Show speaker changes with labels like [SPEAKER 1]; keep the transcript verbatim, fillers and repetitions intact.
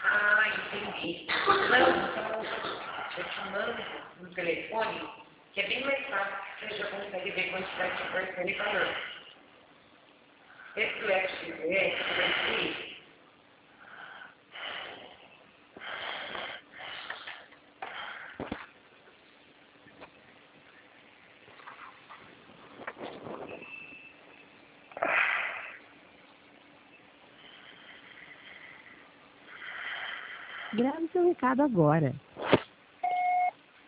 [SPEAKER 1] Ah, entendi. Não, então, eu te mando no telefone, que é bem mais fácil, que você já consegue ver quantidade de parcela e valor. Esse do F X S, aqui,
[SPEAKER 2] Grave seu recado agora.